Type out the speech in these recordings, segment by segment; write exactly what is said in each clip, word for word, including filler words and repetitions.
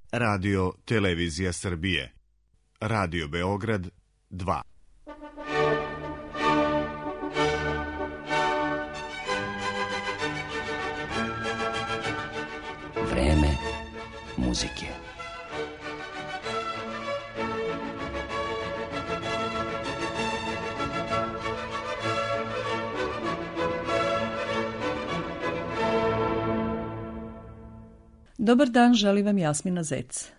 Radio Televizija Srbije. Radio Beograd dva. Vreme muzike. Dobar dan, želim vam Jasmina Zec.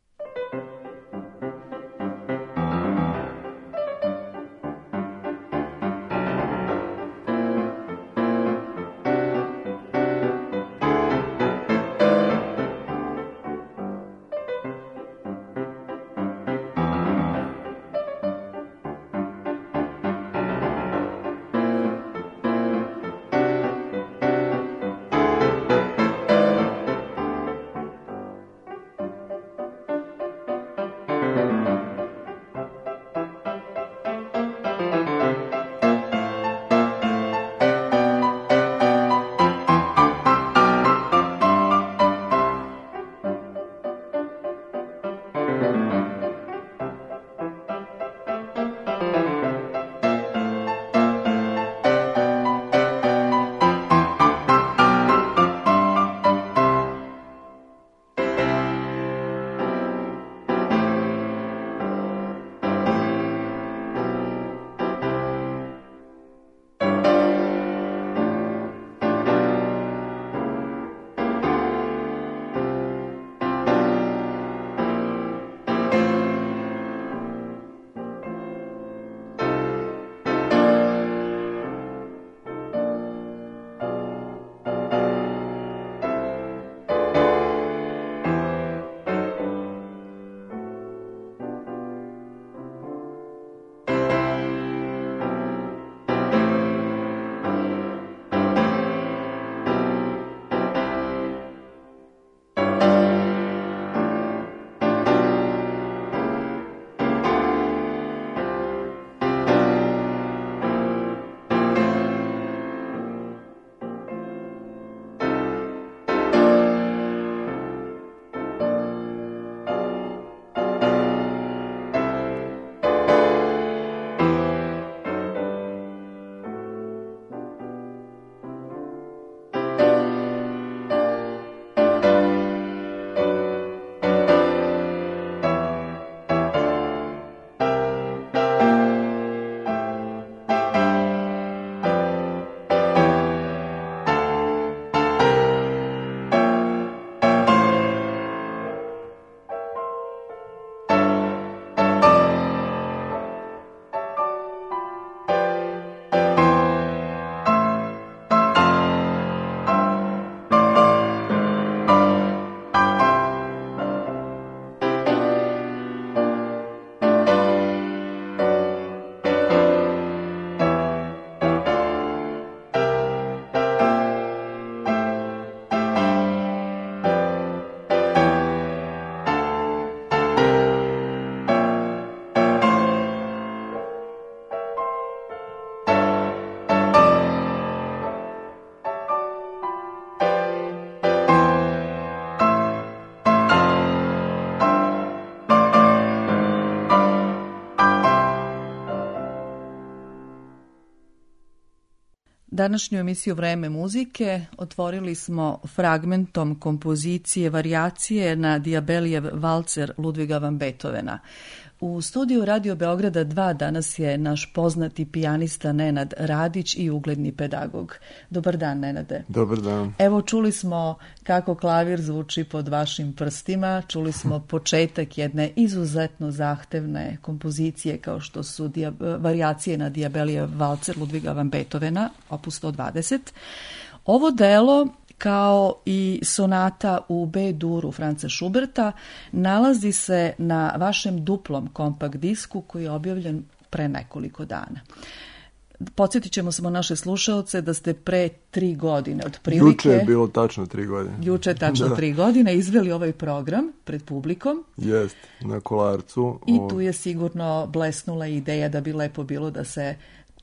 Današnju emisiju Vreme muzike otvorili smo fragmentom kompozicije Varijacije na Diabellijev valcer Ludviga van Beethovena. U studiju Radio Beograda dva danas je naš poznati pijanista Nenad Radić i ugledni pedagog. Dobar dan, Nenade. Dobar dan. Evo, čuli smo kako klavir zvuči pod vašim prstima, čuli smo početak jedne izuzetno zahtevne kompozicije kao što su dia, Varijacije na Diabellijev valcer Ludviga van Beethovena, opus sto dvadeset. Ovo delo, kao i sonata u B-duru Franca Schuberta, nalazi se na vašem duplom kompakt disku koji je objavljen pre nekoliko dana. Podsjetit ćemo samo naše slušaoce da ste pre tri godine otprilike... Juče je bilo tačno tri godine. Juče je tačno da. tri godine izveli ovaj program pred publikom. Jest, na Kolarcu. I tu je sigurno blesnula ideja da bi lepo bilo da se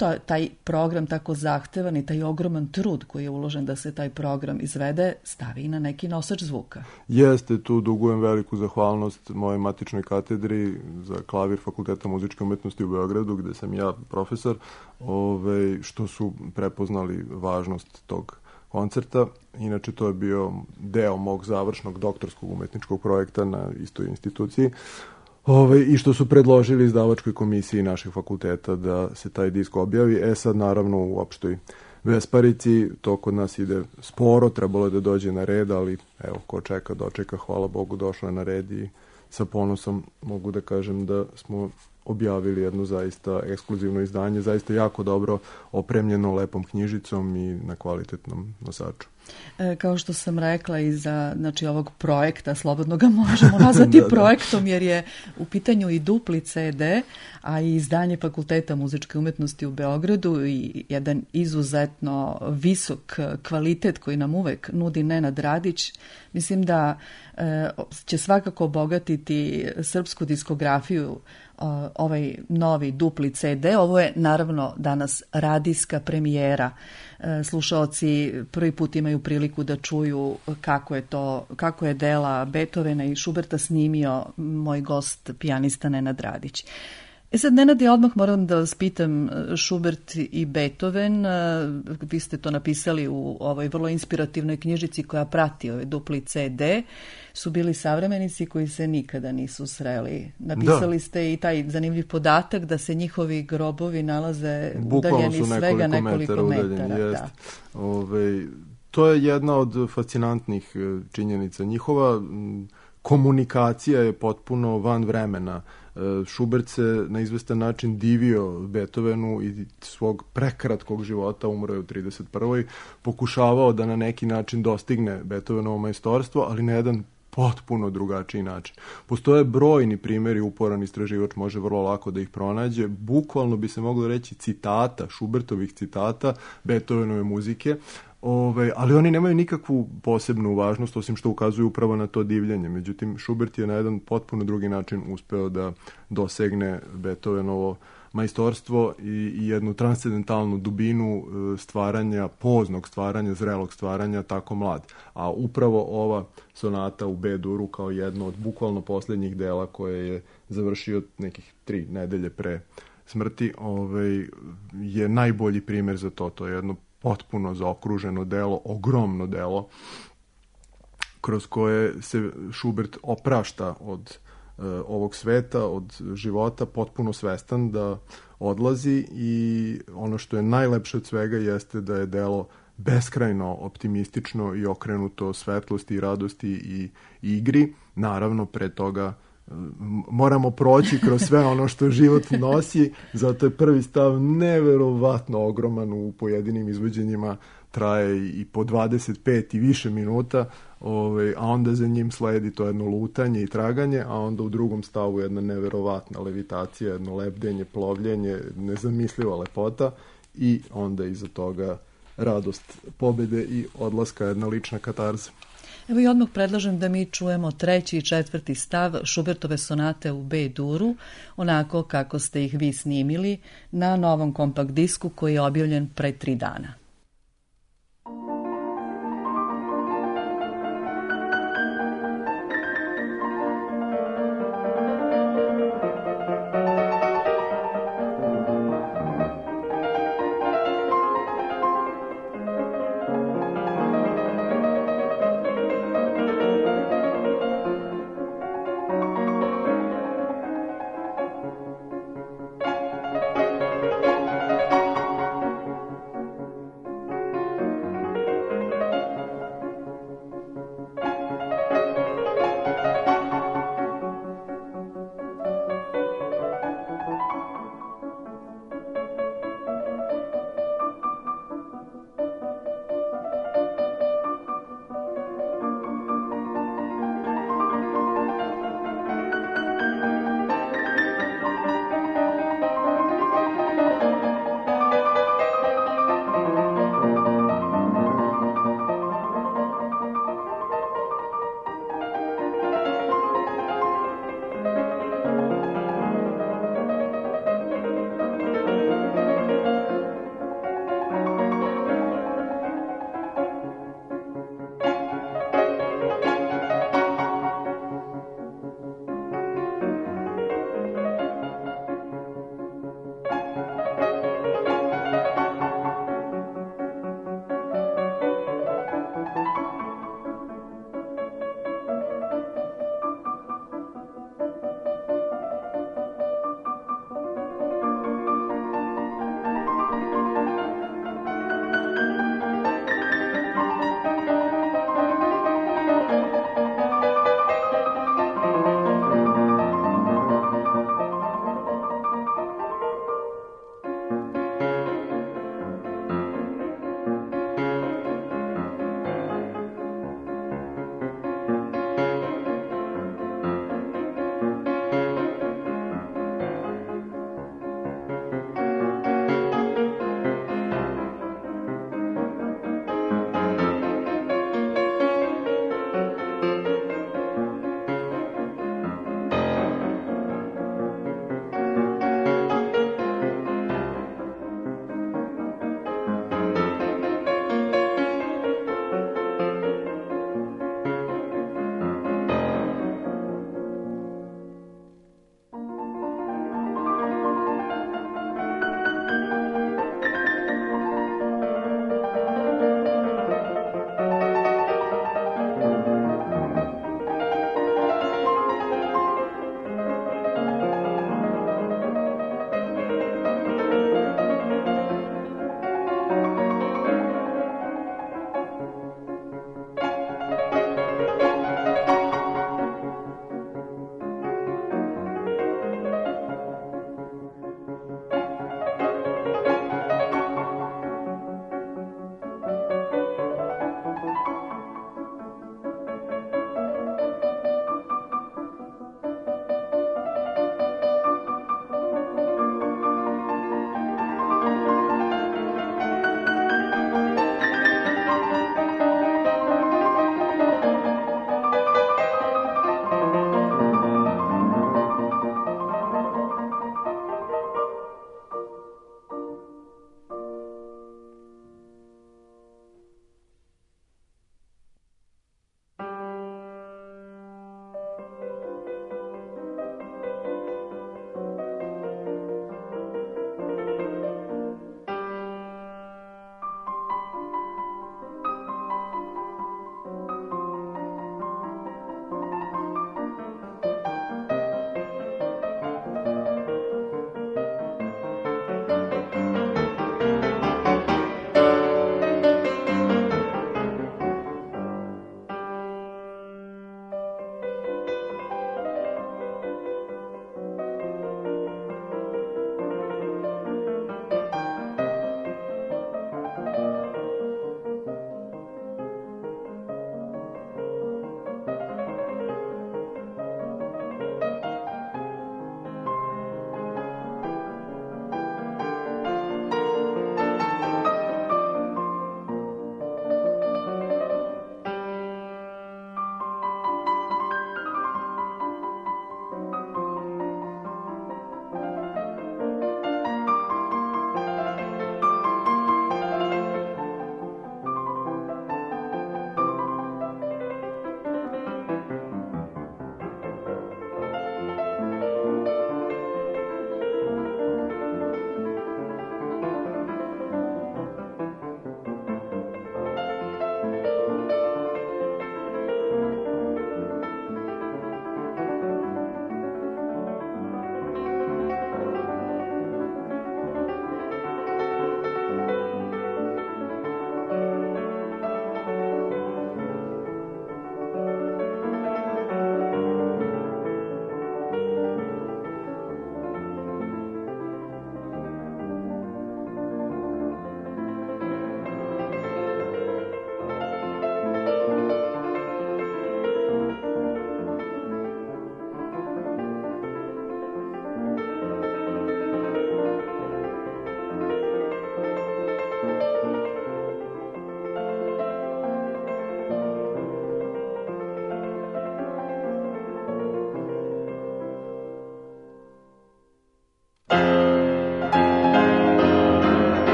to, taj program tako zahtevan i taj ogroman trud koji je uložen da se taj program izvede stavi na neki nosač zvuka. Jeste, tu dugujem veliku zahvalnost mojoj matičnoj katedri za klavir Fakulteta muzičke umetnosti u Beogradu, gde sam ja profesor, ove, što su prepoznali važnost tog koncerta. Inače, to je bio deo mog završnog doktorskog umetničkog projekta na istoj instituciji. Ove, I što su predložili izdavačkoj komisiji našeg fakulteta da se taj disk objavi. E sad, naravno, u opštoj besparici, to kod nas ide sporo, trebalo je da dođe na red, ali evo, ko čeka, dočeka, hvala Bogu, došlo je na red i sa ponosom mogu da kažem da smo objavili jedno zaista ekskluzivno izdanje, zaista jako dobro opremljeno lepom knjižicom i na kvalitetnom nosaču. E, kao što sam rekla, iza znači, ovog projekta, slobodno ga možemo nazvati da, projektom, jer je u pitanju i dupli ce de, a i izdanje Fakulteta muzičke umetnosti u Beogradu i jedan izuzetno visok kvalitet koji nam uvek nudi Nenad Radić. Mislim da e, će svakako obogatiti srpsku diskografiju ovaj novi dupli ce de. Ovo je naravno danas radijska premijera. Slušaoci prvi put imaju priliku da čuju kako je to, kako je dela Beethovena i Schuberta snimio moj gost, pijanista Nenad Radić. E sad, Nenad, ja odmah moram da vas pitam, Schubert i Beethoven, vi ste to napisali u ovoj vrlo inspirativnoj knjižici koja prati ovaj dupli ce de, su bili savremenici koji se nikada nisu sreli. Napisali da. ste i taj zanimljiv podatak da se njihovi grobovi nalaze udaljeni svega nekoliko metara. metara da. Ove, to je jedna od fascinantnih činjenica. Njihova komunikacija je potpuno van vremena. Schubert se na izvestan način divio Beethovenu i svog prekratkog života, umro je u trideset prvoj pokušavao da na neki način dostigne Beethovenovo majstorstvo, ali na jedan potpuno drugačiji način. Postoje brojni primjeri, uporan istraživač može vrlo lako da ih pronađe, bukvalno bi se moglo reći citata, Schubertovih citata Beethovenove muzike, Ove, ali oni nemaju nikakvu posebnu važnost, osim što ukazuju upravo na to divljenje. Međutim, Schubert je na jedan potpuno drugi način uspeo da dosegne Beethovenovo majstorstvo i, i jednu transcendentalnu dubinu stvaranja, poznog stvaranja, zrelog stvaranja tako mlad. A upravo ova sonata u B-duru kao jedno od bukvalno posljednjih dela koje je završio nekih tri nedelje pre smrti, ovaj, je najbolji primjer za to. To je jedno potpuno zaokruženo delo, ogromno delo, kroz koje se Schubert oprašta od e, ovog sveta, od života, potpuno svestan da odlazi i ono što je najlepše od svega jeste da je delo beskrajno optimistično i okrenuto svetlosti i radosti i, i igri. Naravno, pre toga moramo proći kroz sve ono što život nosi, zato je prvi stav neverovatno ogroman, u pojedinim izvođenjima traje i po dvadeset pet i više minuta, ovaj, a onda za njim sledi to jedno lutanje i traganje, a onda u drugom stavu jedna neverovatna levitacija, jedno lebdenje, plovljenje, nezamisliva lepota i onda iza toga radost pobede i odlaska, jedna lična katarza. Evo i odmah predlažem da mi čujemo treći i četvrti stav Schubertove sonate u B-duru, onako kako ste ih vi snimili na novom kompakt disku koji je objavljen pre tri dana.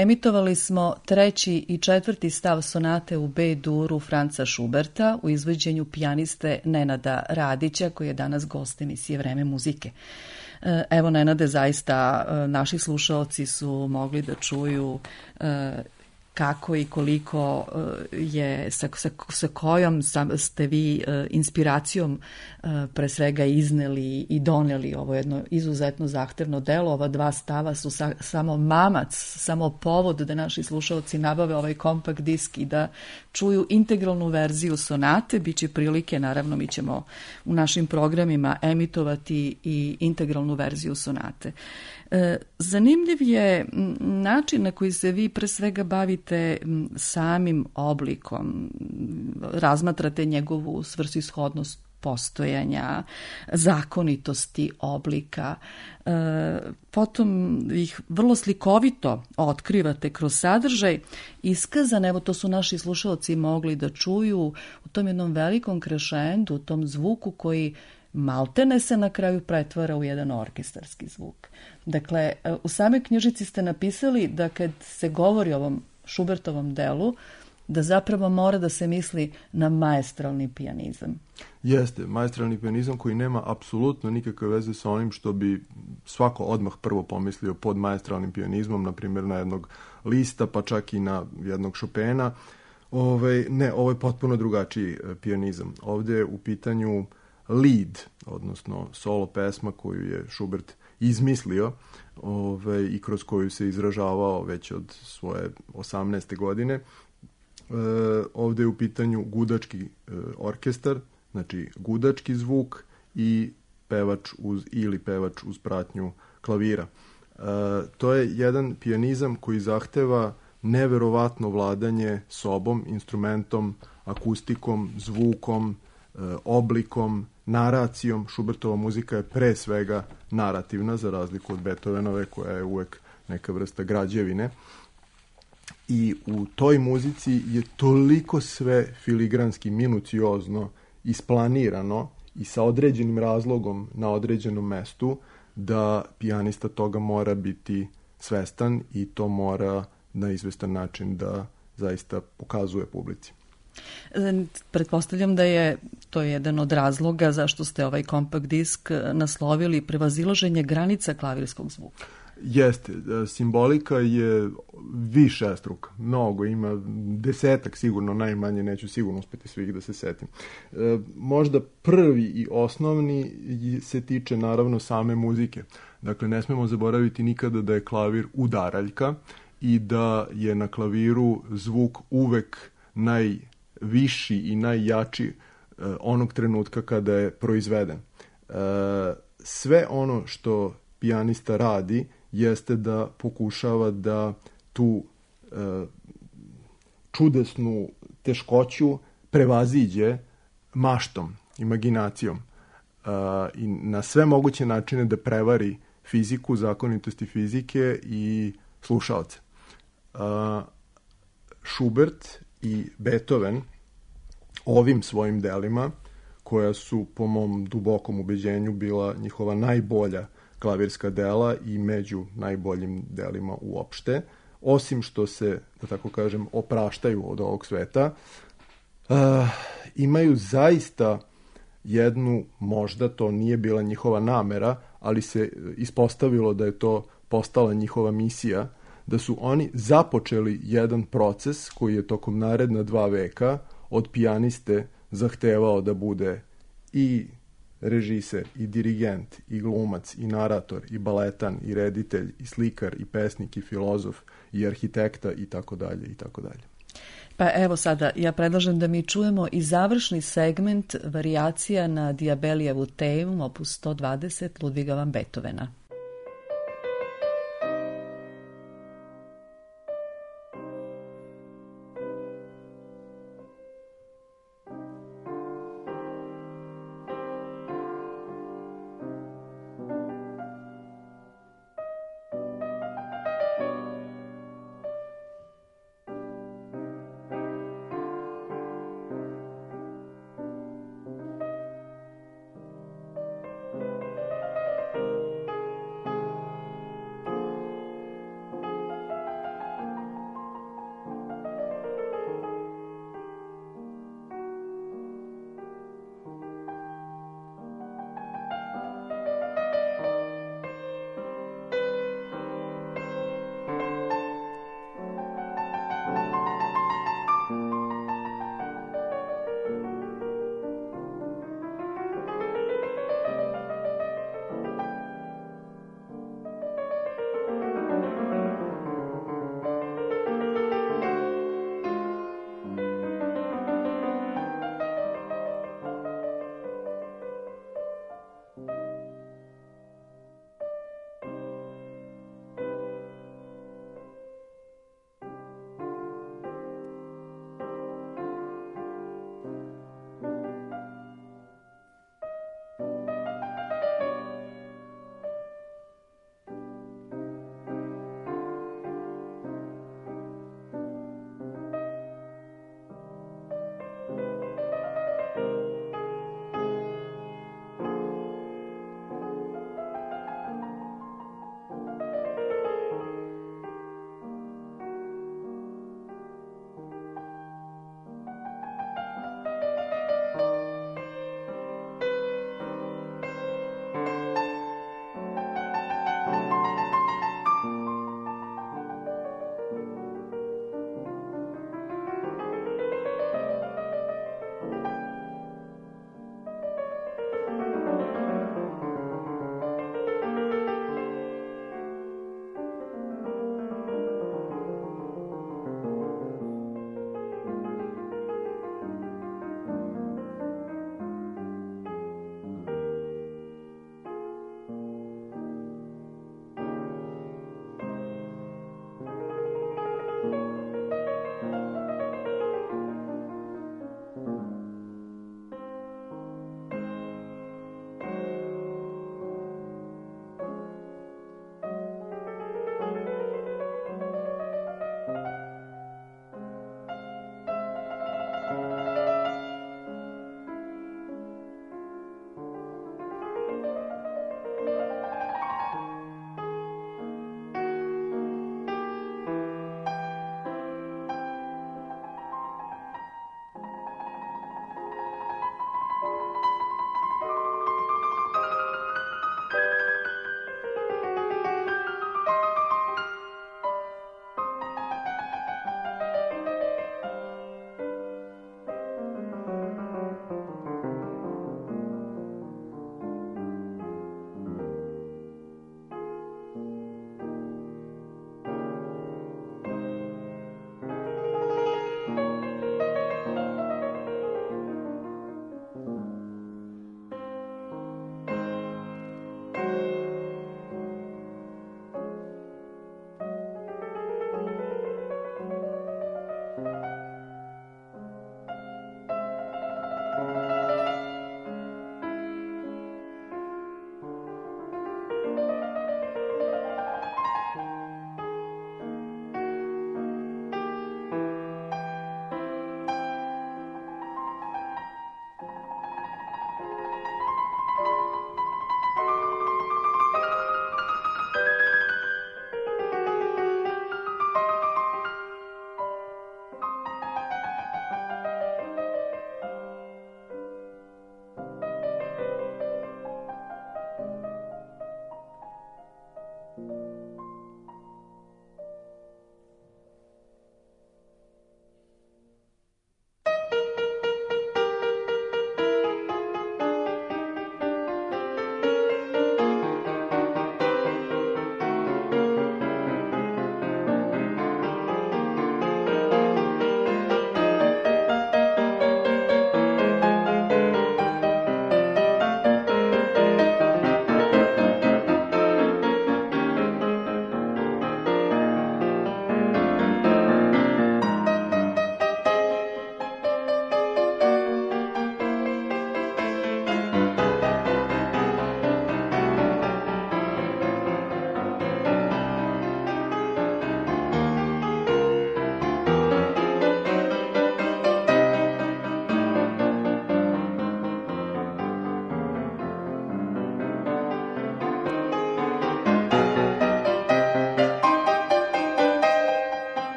Emitovali smo treći i četvrti stav sonate u B-duru Franca Šuberta u izvođenju pijaniste Nenada Radića, koji je danas gost emisije Vreme muzike. Evo, Nenade, zaista naši slušaoci su mogli da čuju kako i koliko je, sa, sa, sa kojom ste vi inspiracijom pre svega izneli i doneli ovo jedno izuzetno zahtevno delo. Ova dva stava su sa, samo mamac, samo povod da naši slušalci nabave ovaj kompakt disk i da čuju integralnu verziju sonate. Biće prilike, naravno, mi ćemo u našim programima emitovati i integralnu verziju sonate. Zanimljiv je način na koji se vi pre svega bavite samim oblikom, razmatrate njegovu svrsishodnost postojanja, zakonitosti oblika, potom ih vrlo slikovito otkrivate kroz sadržaj iskazan, evo to su naši slušalci mogli da čuju u tom jednom velikom krešendu, u tom zvuku koji maltene se na kraju pretvara u jedan orkestarski zvuk. Dakle, u samoj knjižici ste napisali da kad se govori o ovom Šubertovom delu, da zapravo mora da se misli na maestralni pijanizam. Jeste, maestralni pijanizam koji nema apsolutno nikakve veze sa onim što bi svako odmah prvo pomislio pod maestralnim pijanizmom, na primjer na jednog Lista, pa čak i na jednog Chopina. Ove, ne, ovo je potpuno drugačiji pijanizam. Ovdje je u pitanju lead, odnosno solo pesma koju je Schubert izmislio ove, i kroz koju se izražavao već od svoje osamnaeste godine. E, ovdje je u pitanju gudački e, orkestar, znači gudački zvuk i pevač uz, ili pevač uz pratnju klavira. E, to je jedan pijanizam koji zahteva neverovatno vladanje sobom, instrumentom, akustikom, zvukom, e, oblikom, naracijom. Schubertova muzika je pre svega narativna, za razliku od Beethovenove koja je uvek neka vrsta građevine. I u toj muzici je toliko sve filigranski, minuciozno isplanirano i sa određenim razlogom na određenom mestu da pijanista toga mora biti svestan i to mora na izvestan način da zaista pokazuje publici. Pretpostavljam da je to jedan od razloga zašto ste ovaj kompakt disk naslovili Prevazilaženje granica klavirskog zvuka. Jeste, simbolika je višestruka, mnogo, ima desetak sigurno, najmanje, neću sigurno uspeti svih da se setim. E, možda prvi i osnovni se tiče naravno same muzike. Dakle, ne smemo zaboraviti nikada da je klavir udaraljka i da je na klaviru zvuk uvek najviši i najjači e, onog trenutka kada je proizveden. E, sve ono što pijanista radi jeste da pokušava da tu e, čudesnu teškoću prevaziđe maštom, imaginacijom e, i na sve moguće načine da prevari fiziku, zakonitosti fizike i slušaoce. E, Schubert i Beethoven ovim svojim delima, koja su po mom dubokom ubeđenju bila njihova najbolja klavirska dela i među najboljim delima uopšte, osim što se, da tako kažem, opraštaju od ovog sveta, uh, imaju zaista jednu, možda to nije bila njihova namera, ali se ispostavilo da je to postala njihova misija, da su oni započeli jedan proces koji je tokom naredna dva veka od pijaniste zahtevao da bude i režiser, i dirigent, i glumac, i narator, i baletan, i reditelj, i slikar, i pesnik, i filozof, i arhitekta, i tako dalje, i tako dalje. Pa evo sada, ja predlažem da mi čujemo i završni segment varijacija na Diabellijevu temu, opus sto dvadeset Ludviga van Beethovena.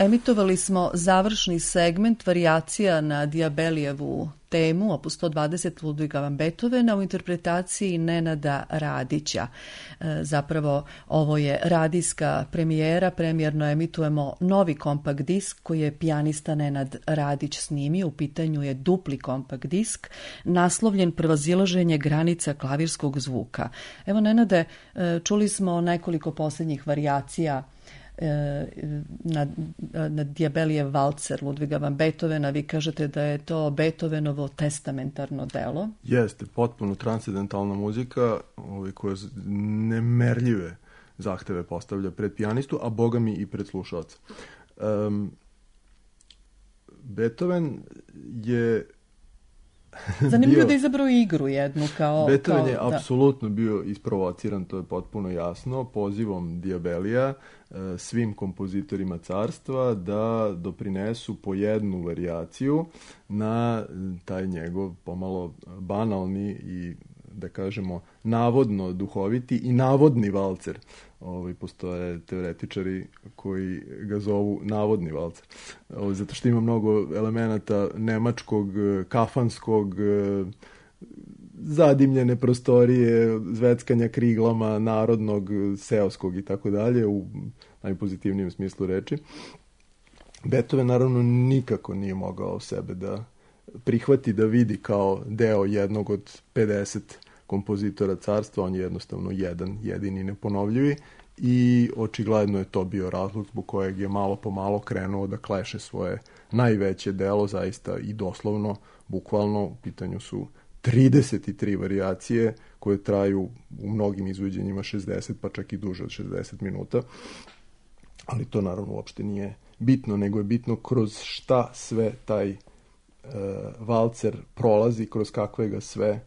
emitovali smo završni segment varijacija na Dijabelijevu temu, opus sto dvadeset Ludviga van Beethovena u interpretaciji Nenada Radića. E, zapravo ovo je radijska premijera, premijerno emitujemo novi kompakt disk koji je pijanista Nenad Radić snimio. U pitanju je dupli kompakt disk, naslovljen Prevazilaženje granica klavirskog zvuka. Evo, Nenade, čuli smo nekoliko posljednjih varijacija na, na Dijabelijev valcer Ludviga van Beethovena. Vi kažete da je to Beethovenovo testamentarno delo. Jeste, potpuno transcendentalna muzika ovaj, koja nemerljive zahteve postavlja pred pijanistu, a boga mi i pred slušalca. Um, Beethoven je zanimljivo da izabrao igru jednu kao... Beethoven kao, je da. apsolutno bio isprovociran, to je potpuno jasno, pozivom Dijabelija svim kompozitorima carstva da doprinesu po jednu varijaciju na taj njegov pomalo banalni i, da kažemo, navodno duhoviti i navodni valcer. Ovaj, postoje teoretičari koji ga zovu navodni valcer. Ovaj, zato što ima mnogo elemenata nemačkog, kafanskog, zadimljene prostorije, zveckanja kriglama, narodnog, seoskog i tako dalje, u najpozitivnijem smislu reči. Beethoven naravno nikako nije mogao sebe da prihvati, da vidi kao deo jednog od pedeset kompozitora carstva, on je jednostavno jedan, jedini neponovljivi i očigledno je to bio razlog zbog kojeg je malo po malo krenuo da kleše svoje najveće delo, zaista i doslovno, bukvalno, u pitanju su trideset tri varijacije koje traju u mnogim izvođenjima šezdeset, pa čak i duže od šezdeset minuta, ali to naravno uopšte nije bitno, nego je bitno kroz šta sve taj e, valcer prolazi, kroz kakve ga sve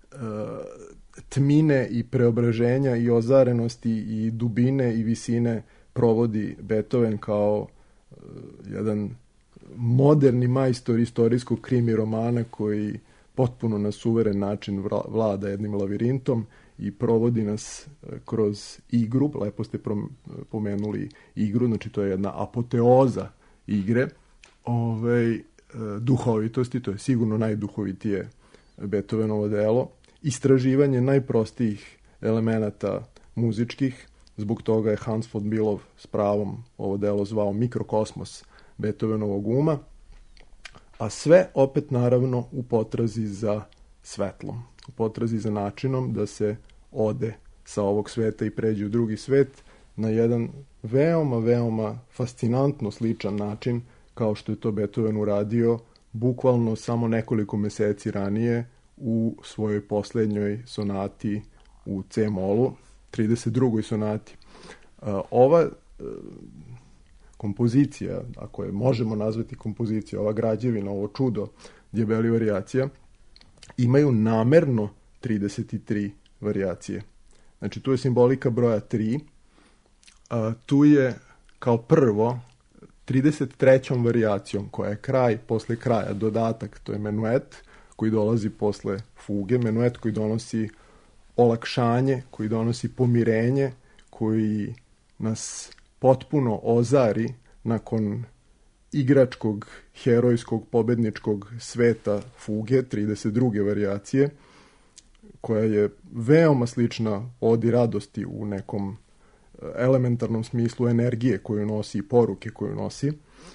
tmine i preobraženja i ozarenosti i dubine i visine provodi Beethoven kao uh, jedan moderni majstor istorijskog krimi romana koji potpuno na suveren način vlada jednim lavirintom i provodi nas kroz igru. Lepo ste pomenuli igru, znači to je jedna apoteoza igre, ovaj, duhovitosti, to je sigurno najduhovitije Beethovenovo delo, istraživanje najprostijih elemenata muzičkih, zbog toga je Hans von Bülow s pravom ovo delo zvao mikrokosmos Beethovenovog uma, a sve opet naravno u potrazi za svetlom, u potrazi za načinom da se ode sa ovog sveta i pređe u drugi svet na jedan veoma, veoma fascinantno sličan način kao što je to Beethoven uradio bukvalno samo nekoliko meseci ranije u svojoj posljednjoj sonati u C-molu, trideset drugoj sonati. Ova kompozicija, ako je možemo nazvati kompozicija, ova građevina, ovo čudo Dijabeli varijacija, imaju namerno trideset tri varijacije. Znači, tu je simbolika broja tri, a tu je kao prvo trideset trećom varijacijom, koja je kraj posle kraja, dodatak, to je menuet, koji dolazi posle fuge, menuet koji donosi olakšanje, koji donosi pomirenje, koji nas potpuno ozari nakon igračkog, herojskog, pobedničkog sveta fuge, trideset druge varijacije, koja je veoma slična odi radosti u nekom elementarnom smislu energije koju nosi i poruke koju nosi.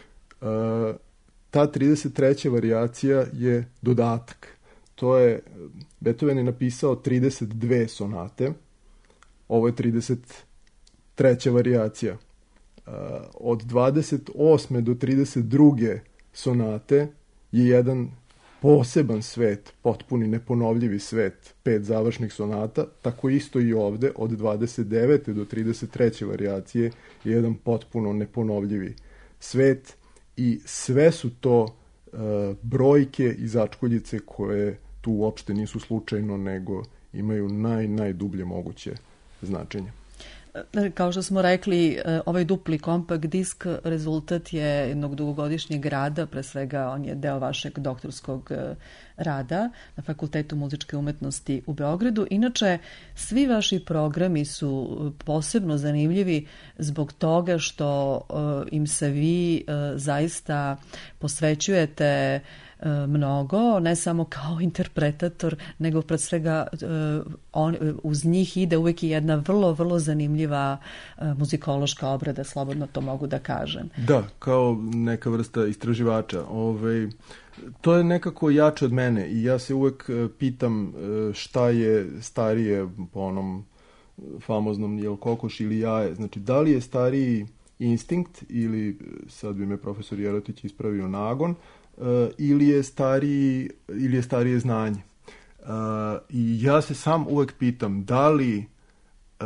Ta trideset treća varijacija je dodatak. To je, Beethoven je napisao trideset dve sonate, ovo je trideset treća varijacija. Od dvadeset osme do trideset druge sonate je jedan poseban svet, potpuni neponovljivi svet, pet završnih sonata, tako isto i ovde, od dvadeset devete do trideset treće varijacije je jedan potpuno neponovljivi svet i sve su to uh, brojke i začkoljice koje tu uopšte nisu slučajno, nego imaju naj, najdublje moguće značenje. Kao što smo rekli, ovaj dupli kompakt disk rezultat je jednog dugogodišnjeg rada, pre svega on je deo vašeg doktorskog rada na Fakultetu muzičke umetnosti u Beogradu. Inače, svi vaši programi su posebno zanimljivi zbog toga što im se vi zaista posvećujete mnogo, ne samo kao interpretator, nego pred svega on, uz njih ide uvijek i jedna vrlo, vrlo zanimljiva muzikološka obrada, slobodno to mogu da kažem. Da, kao neka vrsta istraživača. Ove, to je nekako jače od mene i ja se uvijek pitam šta je starije po onom famoznom jel kokoš ili jaje. Znači, da li je stariji instinkt ili, sad bi me profesor Jerotić ispravio, nagon, Uh, ili je stariji ili je starije znanje. Uh, I ja se sam uvek pitam da li uh,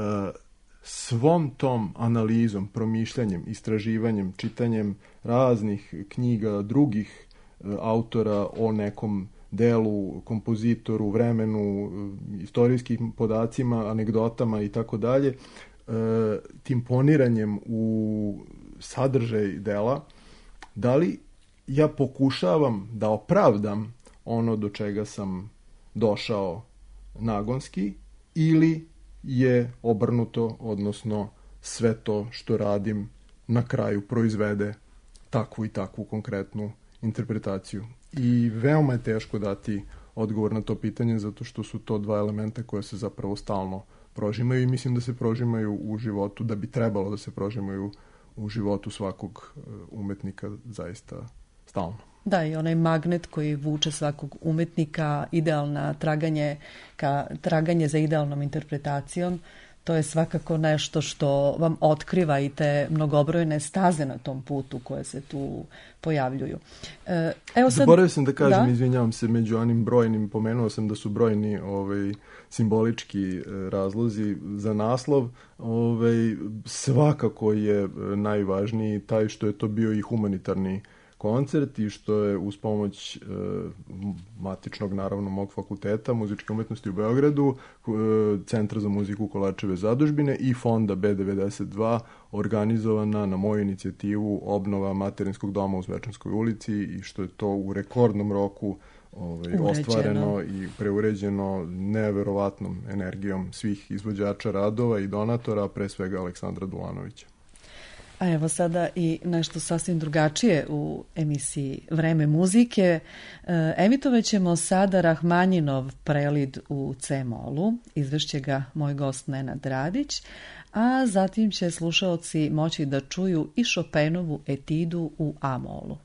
svom tom analizom, promišljanjem, istraživanjem, čitanjem raznih knjiga drugih uh, autora o nekom delu, kompozitoru, vremenu, uh, istorijskim podacima, anegdotama i tako dalje, tim poniranjem u sadržaj dela, da li ja pokušavam da opravdam ono do čega sam došao nagonski ili je obrnuto, odnosno sve to što radim na kraju proizvede takvu i takvu konkretnu interpretaciju. I veoma je teško dati odgovor na to pitanje zato što su to dva elementa koje se zapravo stalno prožimaju i mislim da se prožimaju u životu, da bi trebalo da se prožimaju u životu svakog umetnika zaista stalno. Da, i onaj magnet koji vuče svakog umetnika, idealna traganje, ka, traganje za idealnom interpretacijom, to je svakako nešto što vam otkriva i te mnogobrojne staze na tom putu koje se tu pojavljuju. Evo sad... Zaboravio sam da kažem, da? Izvinjavam se, među onim brojnim, pomenuo sam da su brojni ovaj, simbolički razlozi za naslov. Ovaj, svakako je najvažniji taj što je to bio i humanitarni koncert i što je uz pomoć e, matičnog, naravno, mog fakulteta muzičke umetnosti u Beogradu, e, Centra za muziku Kolarčeve zadužbine i fonda B devedeset dva organizovana na moju inicijativu obnova materinskog doma u Zvečanskoj ulici i što je to u rekordnom roku ovaj, ostvareno i preuređeno neverovatnom energijom svih izvođača radova i donatora, pre svega Aleksandra Dulanovića. A evo sada i nešto sasvim drugačije u emisiji Vreme muzike. E, emitovaćemo sada Rahmanjinov prelid u C-molu, izvešće ga moj gost Nenad Radić, a zatim će slušaoci moći da čuju i Chopinovu etidu u A-molu.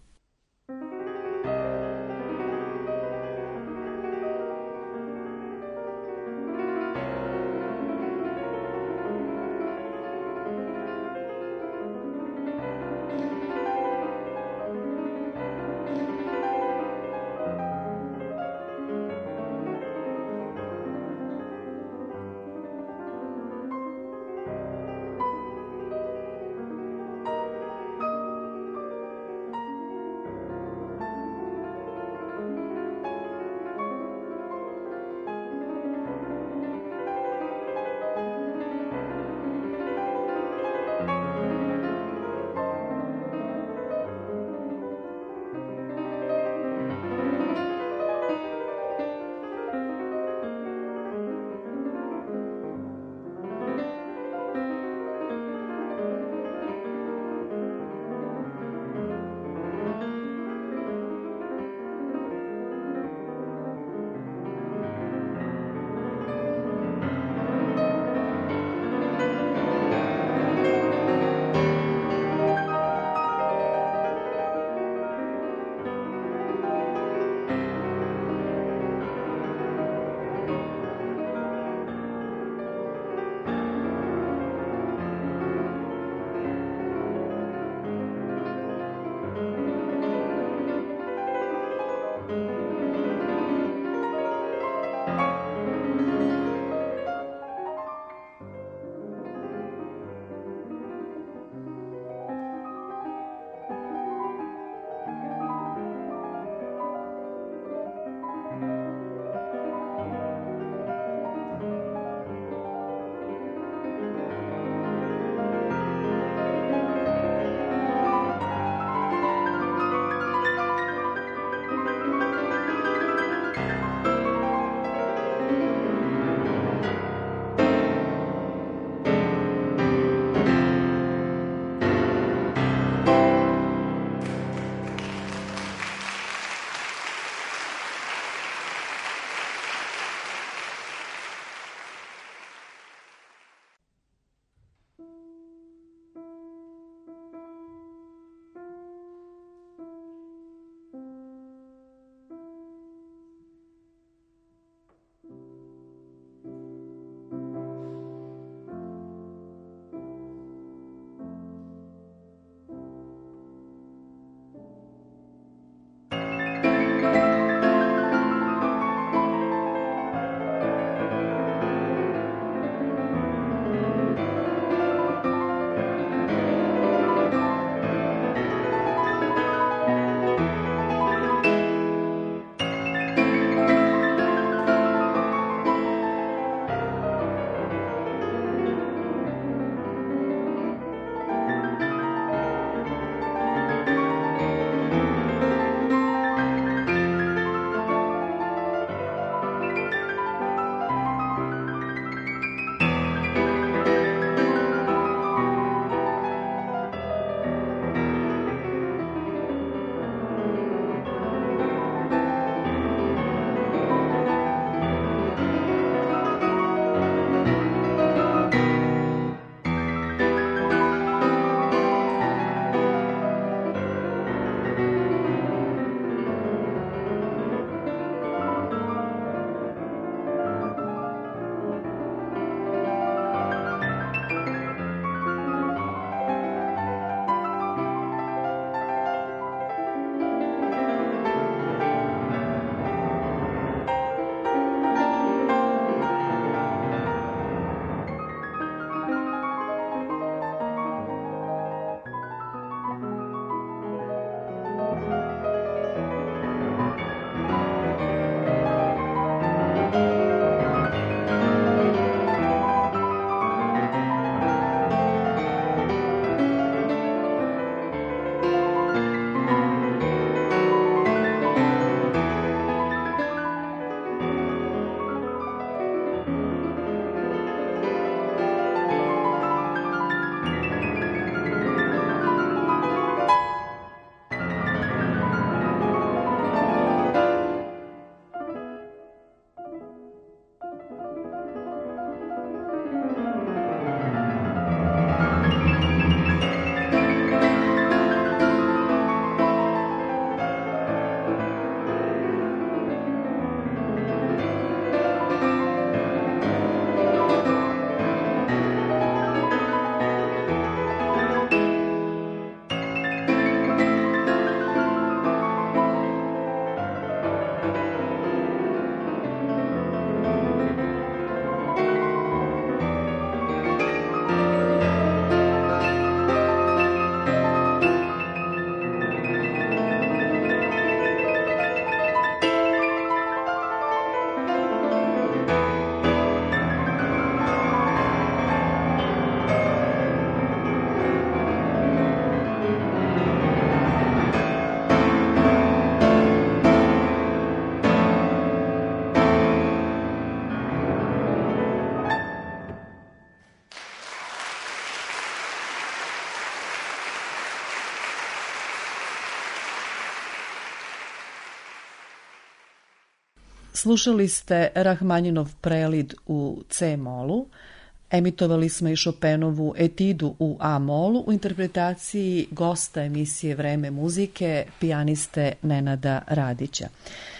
Slušali ste Rahmaninov prelid u C-molu, emitovali smo i Chopinovu etidu u A-molu u interpretaciji gosta emisije Vreme muzike, pijaniste Nenada Radića.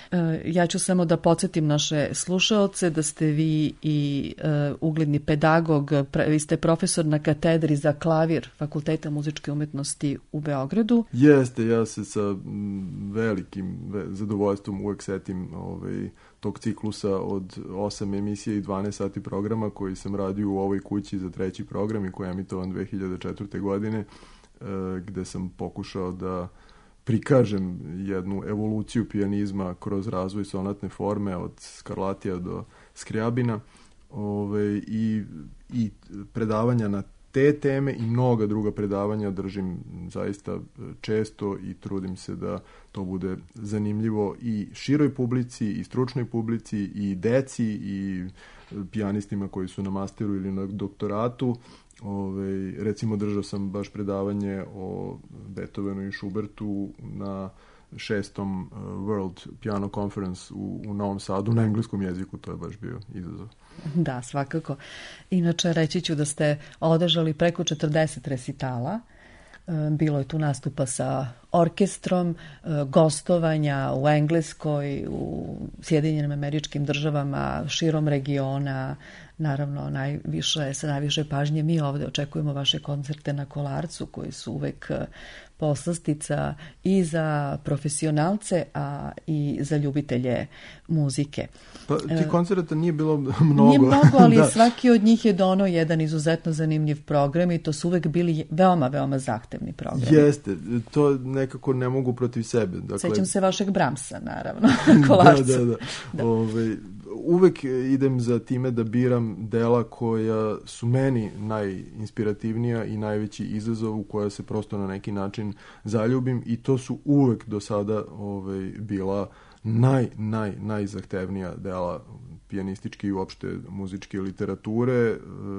Ja ću samo da podsjetim naše slušaoce da ste vi i uh, ugledni pedagog, pre, vi ste profesor na katedri za klavir Fakulteta muzičke umetnosti u Beogradu. Jeste, ja se sa velikim zadovoljstvom uvek setim ovaj, tog ciklusa od osam emisija i dvanaest sati programa koji sam radio u ovoj kući za treći program i koji je emitovan dve hiljade četvrte. godine, uh, gde sam pokušao da prikažem jednu evoluciju pijanizma kroz razvoj sonatne forme od Skarlatija do Skriabina, ove, i, i predavanja na te teme i mnoga druga predavanja držim zaista često i trudim se da to bude zanimljivo i široj publici i stručnoj publici i deci i pijanistima koji su na masteru ili na doktoratu. Ove, recimo držao sam baš predavanje o Beethovenu i Schubertu na šestom uh, World Piano Conference u, u Novom Sadu na engleskom jeziku, to je baš bio izazov. Da, svakako. Inače, reći ću da ste održali preko četrdeset resitala. Bilo je tu nastupa sa orkestrom, gostovanja u Engleskoj, u Sjedinjenim Američkim Državama, širom regiona. Naravno, najviše, sa najviše pažnje mi ovde očekujemo vaše koncerte na Kolarcu, koji su uvek poslastica i za profesionalce, a i za ljubitelje muzike. Pa ti koncerta nije bilo mnogo. Nije mnogo, ali da. Svaki od njih je donao jedan izuzetno zanimljiv program i to su uvek bili veoma, veoma zahtevni programi. Jeste, to nekako ne mogu protiv sebe. Dakle, sećam se vašeg Brahmsa, naravno, na Kolarcu. Da, da, da. da. Ove, uvek idem za time da biram dela koja su meni najinspirativnija i najveći izazov u koja se prosto na neki način zaljubim i to su uvek do sada ovaj, bila naj, naj, najzahtevnija dela pijanističke i uopšte muzičke literature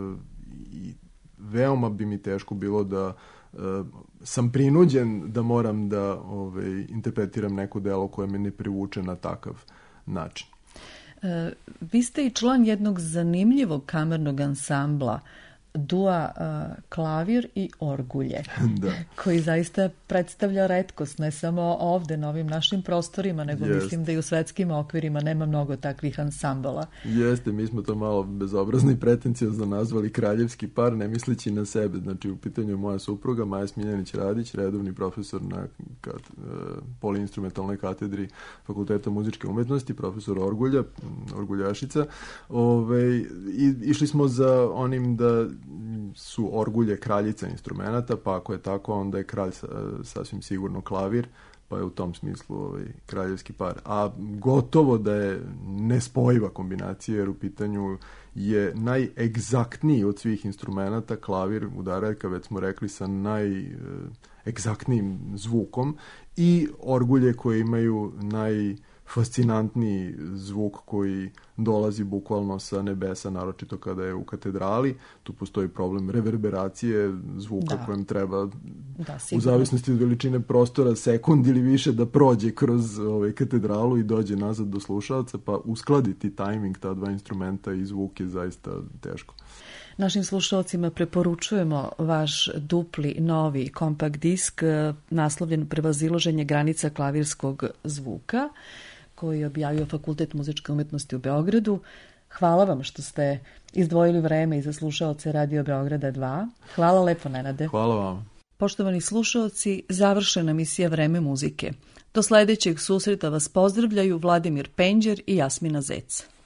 i veoma bi mi teško bilo da uh, sam prinuđen da moram da ovaj, interpretiram neko delo koje me ne privuče na takav način. E, vi ste i član jednog zanimljivog kamernog ansambla, dua uh, Klavir i Orgulje, da. koji zaista predstavlja retkost, ne samo ovde na ovim našim prostorima, nego Jest. mislim da i u svetskim okvirima nema mnogo takvih ansambala. Jeste, mi smo to malo bezobrazno i pretencijozno nazvali kraljevski par, ne misleći na sebe. Znači, u pitanju je moja supruga, Maja Smiljanić-Radić, redovni profesor na kat, uh, poliinstrumentalnoj katedri Fakulteta muzičke umetnosti, profesor Orgulja, Orguljašica. Ove, i, išli smo za onim da su orgulje kraljica instrumenata, pa ako je tako, onda je kralj sasvim sigurno klavir, pa je u tom smislu ovaj, kraljevski par. A gotovo da je nespojiva kombinacija, jer u pitanju je najegzaktniji od svih instrumenata klavir, udaraljka, već smo rekli, sa najegzaktnijim zvukom i orgulje koje imaju naj fascinantniji zvuk koji dolazi bukvalno sa nebesa, naročito kada je u katedrali. Tu postoji problem reverberacije zvuka da. kojem treba da, u zavisnosti od veličine prostora sekund ili više da prođe kroz ovaj, katedralu i dođe nazad do slušalca, pa uskladiti tajming ta dva instrumenta i zvuk je zaista teško. Našim slušalcima preporučujemo vaš dupli novi kompakt disk naslovljen Prevazilaženje granica klavirskog zvuka, koji je objavio Fakultet muzičke umetnosti u Beogradu. Hvala vam što ste izdvojili vreme i za slušaoce Radio Beograda dva. Hvala lepo, Nenade. Hvala vam. Poštovani slušaoci, završena emisija Vreme muzike. Do sledećeg susreta vas pozdravljaju Vladimir Penđer i Jasmina Zec.